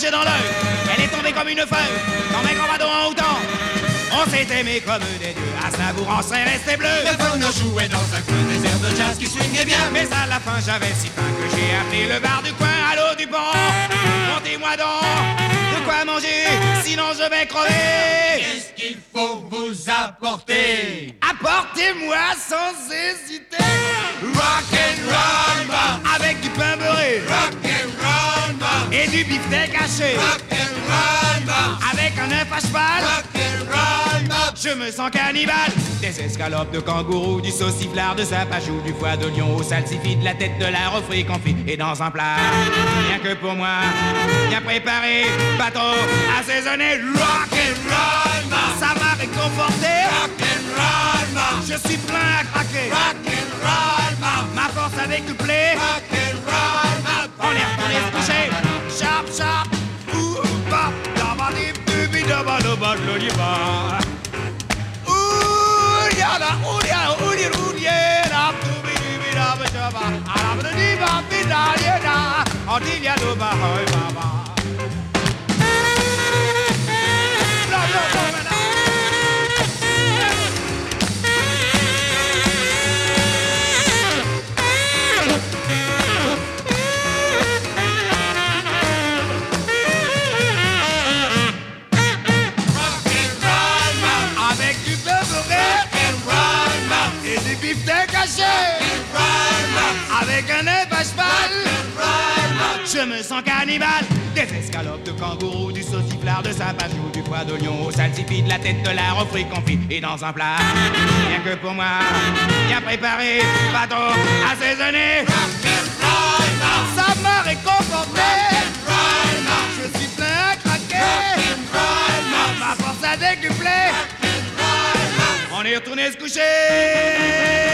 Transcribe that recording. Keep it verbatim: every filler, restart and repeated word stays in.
tranché dans l'œil. Elle est tombée comme une feuille dans mes grands badauds en houtant. On s'est aimé comme des dieux, Aznavour en serait resté bleu. Le phono jouait dans un coin des airs de jazz qui swingaient bien. Mais à la fin j'avais si faim que j'ai appelé le bar du coin. Allô Dupont, montez-moi donc de quoi manger, sinon je vais crever. Qu'est-ce qu'il faut vous apporter? Apportez-moi sans hésiter Rock'n'roll man, avec du pain beurré rock'n'roll man, et du beefsteak haché, rock'n'roll man, avec un œuf à cheval. rock'n'roll man. Je me sens cannibale. Des escalopes de kangourou, du sauciflard, de sapajou, du foie de lion au salsifis, de la tête de la refrit confit et dans un plat. Rien que pour moi, bien préparé, bateau assaisonné, rock'n'roll man. Ça m'a réconforté, Rock'n'roll man, je suis plein à craquer. rock'n'roll man, Ma force a décuplé, rock'n'roll man. on est retourné se coucher. Sharp, sharp, ouh, bap, dabba dip, dubi, dabba, dabba, lodiba. Ouh, yada, ouh, yada, ouh, yada, ouh, yada, dubi, dubi, dabba, dabba, alabda, diba, bida, yada, antilia, duba, hoi, baba. Bla, bla, bla, bla. Avec un œuf à cheval, je me sens cannibale. Des escalopes de kangourou, du sauciflard, de sapajou, du foie d'oignon au salsifis, de la tête de la refrit confit et dans un plat. Rien que pour moi, bien préparé, bateau assaisonné. Ça m'a réconforté. Je suis plein à craquer. Ma force a décuplé. On est retourné se coucher.